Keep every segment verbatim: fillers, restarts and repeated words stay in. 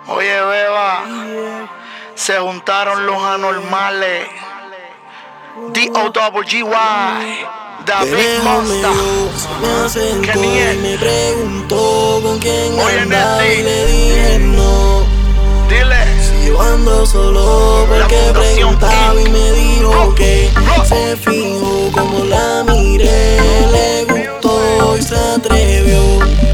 Oye, beba, se juntaron los anormales. D O G G Y, The Big Monster. Me acercó y me preguntó con quién Oye, andaba Neti, y le dije no. dile. Si yo ando solo porque preguntaba y me dijo que se fijó como la miré, le gustó y se atrevió.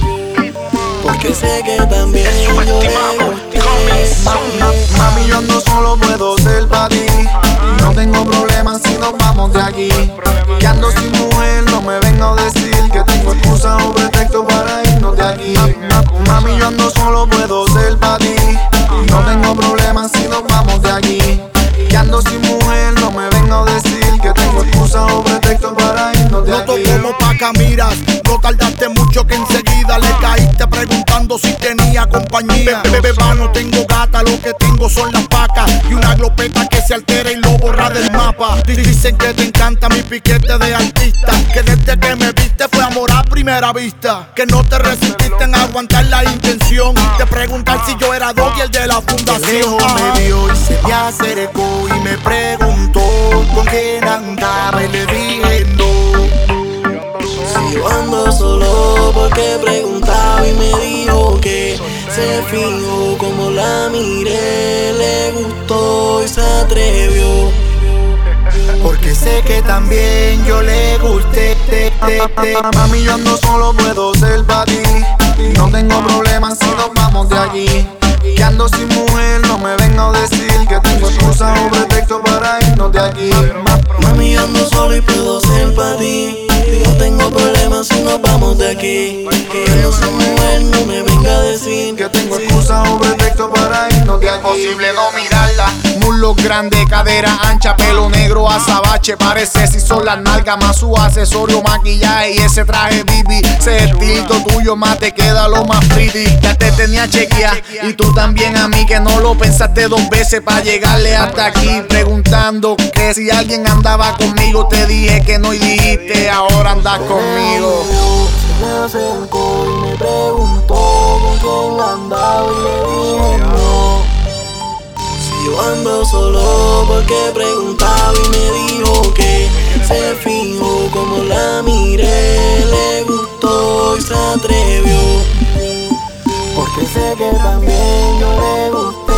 Porque sé que también yo le gusté. Mami, yo ando solo, puedo ser pa' ti. Y no tengo problemas si nos vamos de aquí. Y ando sin mujer, no me venga a decir que tengo excusa o pretexto para irnos de aquí. Mami, yo ando solo, puedo ser pa' ti. Y no tengo problemas si nos vamos de aquí. Y ando sin mujer, no me venga a decir que tengo excusa o pretexto para irnos de Noto aquí. como pa' acá miras, no tardaste mucho que enseguida le caíste preguntando si tenía compañía. Bebé, no tengo gata, lo que tengo son las vacas y una glopeta que se altera y lo borra del mapa. Dicen que te encanta mi piquete de artista, que desde que me viste fue amor a primera vista, que no te resististe en aguantar la intención de preguntar si yo era Doggy, el de la fundación. Lejos me vio y se me acercó y me preguntó con quién andaba y le dije no. Si yo ando solo porque preguntaba y me dijo que se fijó como la miré, le gustó y se atrevió. Porque sé que también yo le gusté. Mami, yo ando solo, puedo ser pa' ti. Y no tengo problemas si nos vamos de aquí. Y ando sin mujer, no me venga a decir que tengo excusa o pretexto para irnos de aquí. Mami, yo ando solo y puedo ser pa' ti. Y no tengo problemas si nos vamos de aquí. Que yo no soy mujer, no me venga a decir que tengo excusa o pretexto para irnos de aquí. Imposible no mirarla. Muslos grandes, cadera ancha, pelo negro azabache. Parece si son las nalgas más su accesorio, maquillaje y ese traje bibi. Ese estilito tuyo más te queda lo más pretty. Ya te tenía chequeada y tú también a mí, que no lo pensaste dos veces para llegarle hasta aquí. Preguntando que si alguien andaba conmigo, te dije que no y dijiste ahora andas conmigo. Me acercó y me preguntó con quién andaba y le dije no. Si yo ando solo porque preguntaba y me dijo que se fijó como la miré, le gustó y se atrevió. Porque sé que también yo le gusté.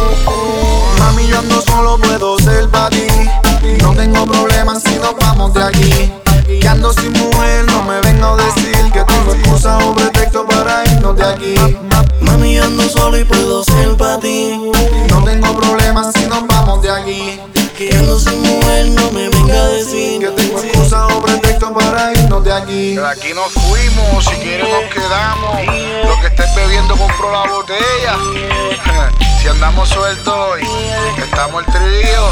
Mami, yo ando solo, puedo ser pa' ti. Y no tengo problemas si nos vamos de aquí. Y ando sin mujer, no me venga a decir que tengo excusa o pretexto para irnos de aquí. Mami, yo ando solo y puedo ser pa' ti. Y no tengo problemas si nos vamos de aquí. Que ando sin mujer, no me venga a decir que tengo excusa o pretexto para irnos de aquí. De aquí nos fuimos, si quieres nos quedamos. Lo que estés bebiendo compró la botella. Si andamos sueltos hoy, estamos el trío.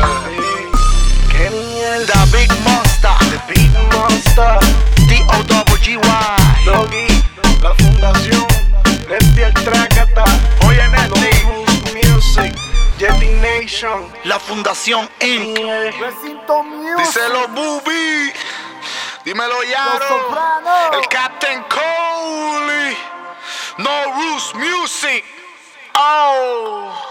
qué mierda. The Big Monster, The Big Monster, D O G G Y, Doggy, la fundación, Neti el Tracata, oye Neti, Music, Jetty Nation, la Fundación Incorporated. Recinto Music, Díselo Bubi, dímelo Yaro, el Captain Coley, No Roots Music. Oh.